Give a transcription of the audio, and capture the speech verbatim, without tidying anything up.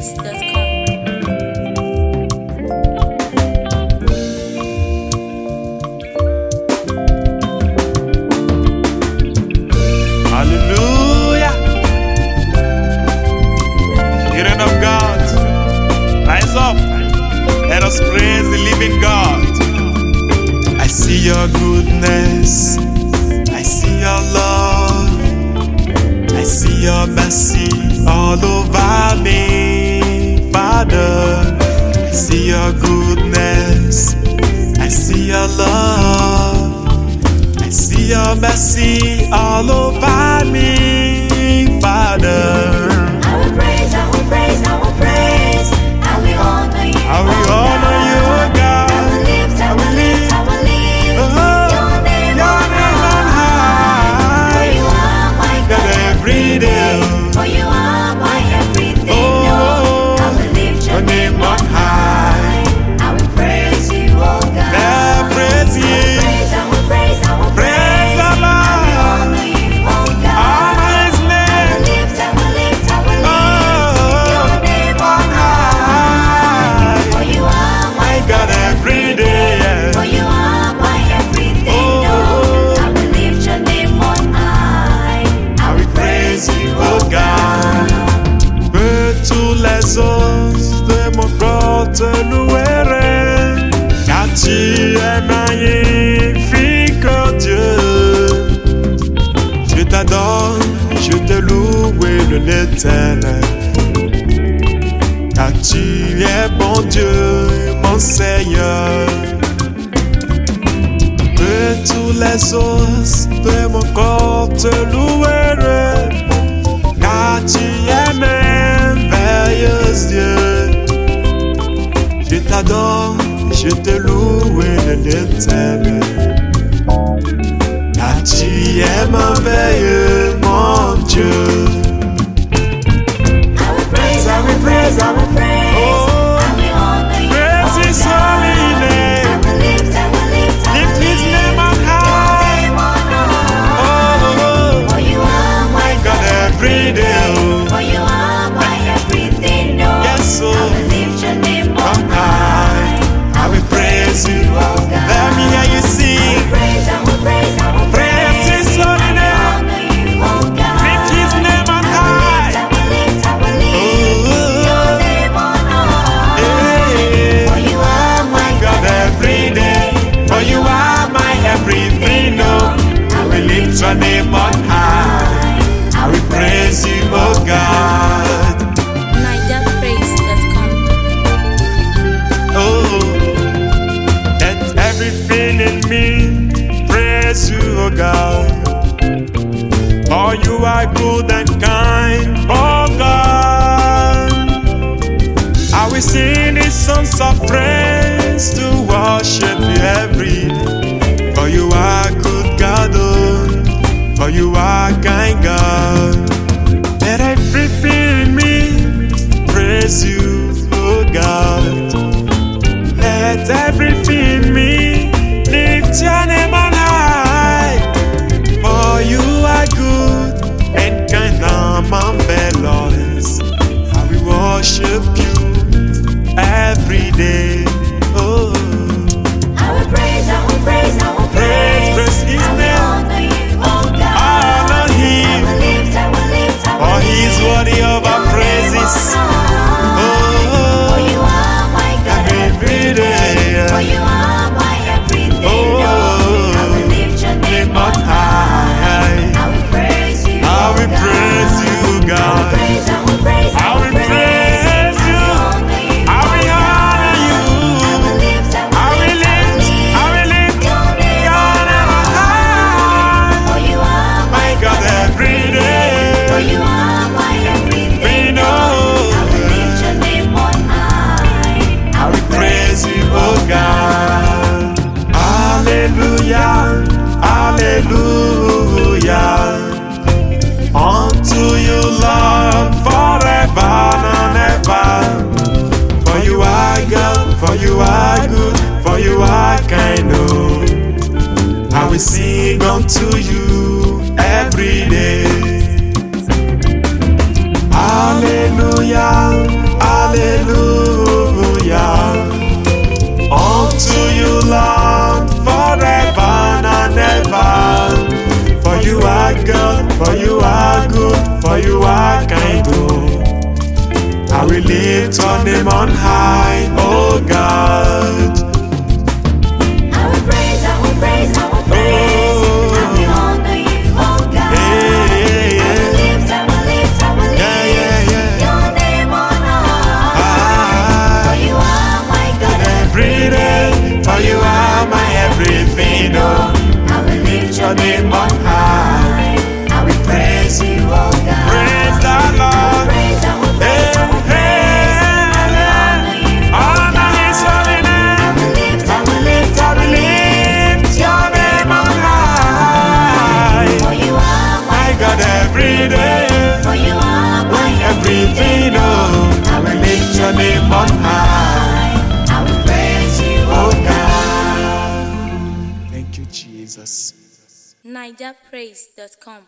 praise dot com. Hallelujah. Children of God, rise up. Let us praise the living God. I see your goodness. I see your love. I see your mercy all over me, Father. I see your goodness. I see your love. I see your mercy all over me, Father. I will praise, I will praise, I will praise. I will honor you. I will oh honor God. you, God. I will lift, I will lift, I will lift Oh, your name your on name on high. For high. you are my God, God every day. For you are my everything. Oh, I will lift your your name name on on high. I will praise you, oh God. Let praise I will ye. praise, I will praise, I will Praise praise. the I will Lord. honor you, oh God. Honor his I will name. lift, I will lift, I will lift Oh, your name on high. For you are my my God, every day. For you are my everything. Oh, I will lift your name on high. I will praise you, oh God. Que tous les os de mon corps te loueraient, car tu es magnifique, oh Dieu. Je t'adore, je te loue, le l'Éternel, car tu es bon Dieu, mon Seigneur. Que tous les os de mon corps te loueraient, car tu es merveilleux Dieu. Je t'adore, je te loue, l'Éternel, car tu es merveilleux mon Dieu. I will praise, I will praise, I will praise. Oh, I will honor you, praise oh his God. holy I name. will lift, I will lift, I Lift will his lift name on your high. name on high. Oh, For you are my God, every day. For you are my everything. No. Yes, oh. I will lift your name on on high. high, I will praise you. Oh God. Let me hear you I will sing. praise, I will praise, I will Praise praise. his holy I will name. honor you, oh God. Lift his name on I will high. lift, I will lift, I will lift Oh, your name on high. hey, For you are my God, every day. For you are my everything. Oh, I will lift your name on high. I will praise you, oh God. niger praise dot com. Oh, let everything in me praise you, oh God. For you are good and kind, oh God. I will sing these songs of praise to worship you every day. For you are good God, oh. For you are kind God. Let everything in me praise you, oh God. Let everything in me lift your name on high. For you are good and kind and marvelous. I will worship you every day. Oh, I will praise, I will praise, I will praise, praise. praise his I will name. honor you, oh God. Honor I will him, lift, I will lift, I will for he is lift worthy of our your name praises. on high. For Oh, you are my God every day. For you are my everything. Oh, I will lift your name on high. I will praise you, I oh will God. praise you, I God. will praise, I will praise, I will praise you. I will honor you. I will lift, I I will lift, I will lift your name your on name on high. For you are My God, every For day you are my everything. we know I will lift your name on high. I will praise you, oh God. Hallelujah, hallelujah. Unto you, Lord, forever and ever. For you are God, for you are good, for you are kind, oh. I will sing unto you every day. Hallelujah, are God, for you are good, for you are kind, oh. I will lift your name on high, oh God. I will praise, I will praise, I will praise. Oh. I will honor you, oh God. Yeah, yeah, yeah. I will lift, I will lift, I will lift Yeah, yeah, yeah. your name on high. Ah. For you are my God Every day, for you are my everything, oh. I will lift Your name on high. I will praise you, oh God. Praise the I will Lord. praise, I will praise, I will praise. I will honor you, oh Honor His holy God. I name. will lift, I will lift, I will lift your name on high. for you are my My God, every day, For you are my everything, oh. I will lift your name on high, I will praise you, oh oh God. Thank you, Jesus. niger praise dot com